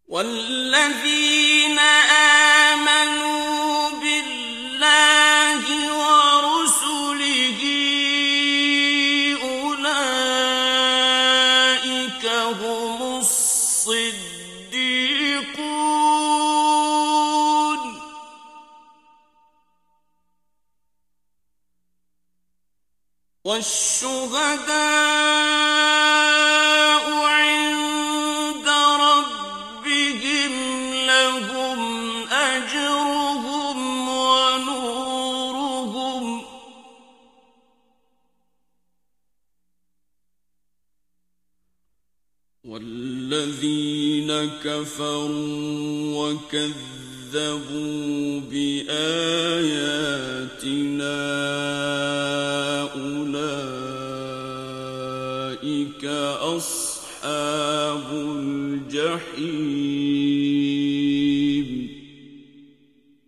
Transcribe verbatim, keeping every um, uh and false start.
وَالَّذِينَ آمَنُوا بِاللَّهِ وَرُسُلِهِ أُولَٰئِكَ هُمُ الصِّدِّيقُونَ وَالشُّهَدَاءُ عِندَ رَبِّهِمْ لَهُمْ أَجْرُهُمْ وَنُورُهُمْ ۖ وَالَّذِينَ كَفَرُوا وَكَذَّبُوا بِآيَاتِنَا أُولَٰئِكَ أَصْحَابُ الْجَحِيمِ